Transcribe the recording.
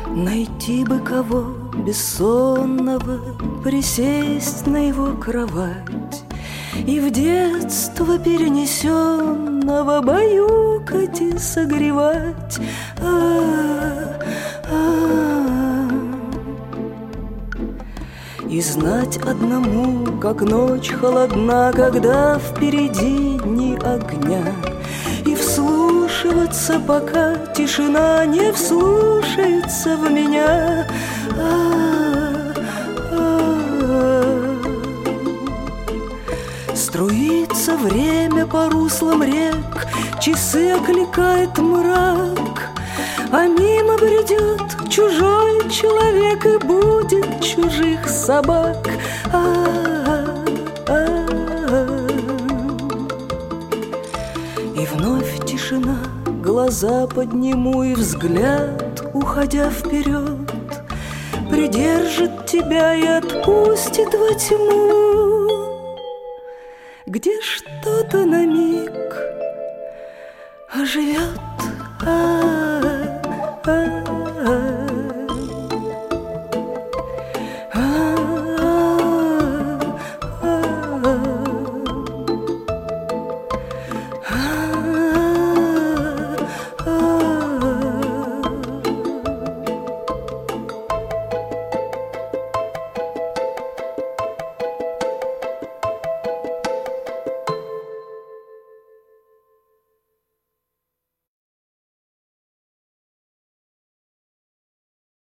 Найти бы кого бессонного, присесть на его кровать и в детство перенесенного баюкать и согревать. И знать одному, как ночь холодна, когда впереди дни огня, и вслушиваться, пока тишина не вслушается в меня. Струится время по руслам рек, часы окликает мрак, а мимо бредет чужой человек и будет чужих собак. И вновь тишина, глаза подниму и взгляд, уходя вперед, придержит тебя и отпустит во тьму, где что-то на миг оживет.